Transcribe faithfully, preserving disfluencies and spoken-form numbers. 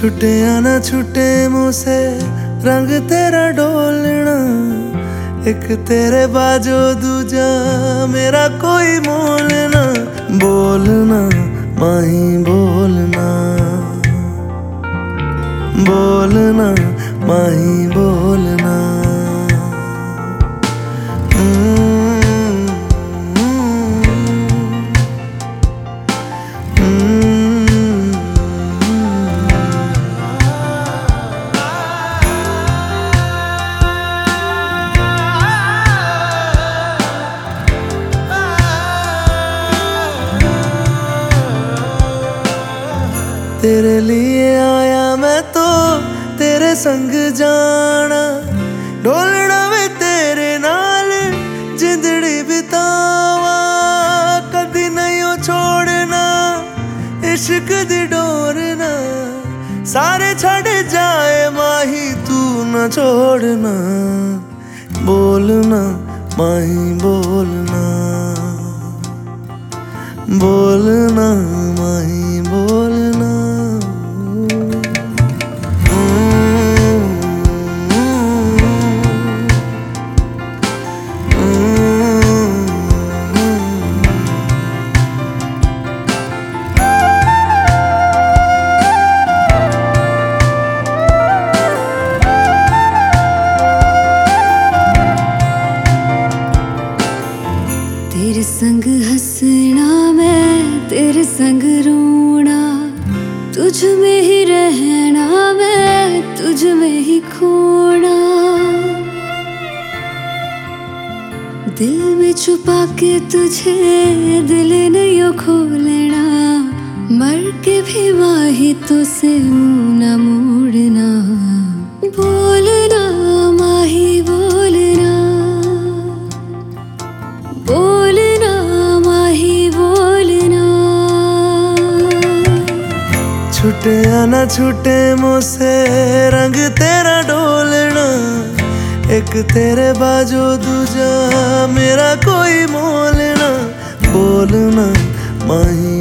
छुटे या ना छुटे मुझसे रंग तेरा डोलना, एक तेरे बाजो दूजा मेरा कोई मोल ना। बोलना माही बोलना, बोलना माही बोलना। तेरे लिए आया मैं तो तेरे संग जाना, डोलना वे तेरे नाल जिंदड़ी बितावा। कदी नहीं छोड़ना इश्क दी डोरना, सारे छड़ जाए माही तू न छोड़ना। बोलना माही बोलना, बोलना माही बोलना। तेरे संग हंसना मैं तेरे संग रोना, तुझ में ही रहना मैं तुझ में ही खोना। दिल में छुपा के तुझे दिल नहीं खोलना, मर के भी माही तो से मुंह न मोड़ना। बोलना माही बोलना, बोलना माही बोलना। छुटे या ना छुटे मुझसे रंग तेरा डोलना, एक तेरे बाजो दूजा मेरा कोई मोल ना। बोलना माही